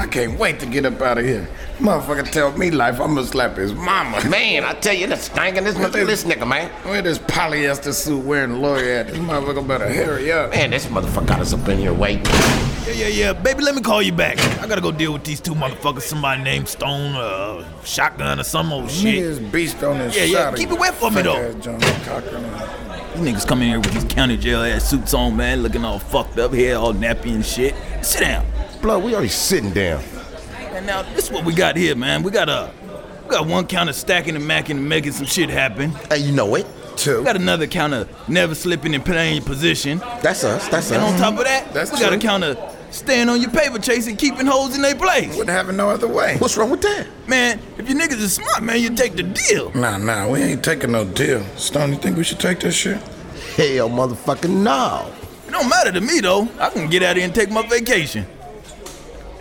I can't wait to get up out of here. Motherfucker tell me life, I'ma slap his mama. Man, I tell you, that's stinking this nigga, man. Where this polyester suit wearing lawyer at? This motherfucker better hurry up. Man, this motherfucker got us up in here waiting. Yeah. Baby, let me call you back. I gotta go deal with these two motherfuckers. Somebody named Stone, Shotgun, or some old shit. Nigga is beast on his Yeah. Keep it wet for me, though. These niggas come in here with these county jail ass suits on, man, looking all fucked up, hair all nappy and shit. Sit down. Blood, we already sitting down. And now, this is what we got here, man. We got one count of stacking and macking and making some shit happen. Hey, you know it. Two. We got another count of never slipping and playing your position. That's us. And on top of that, we got a count of staying on your paper chase and keeping hoes in their place. Wouldn't have it no other way. What's wrong with that? Man, if you niggas is smart, man, you take the deal. Nah, we ain't taking no deal. Stone, you think we should take this shit? Hell, motherfucking no. It don't matter to me, though. I can get out here and take my vacation.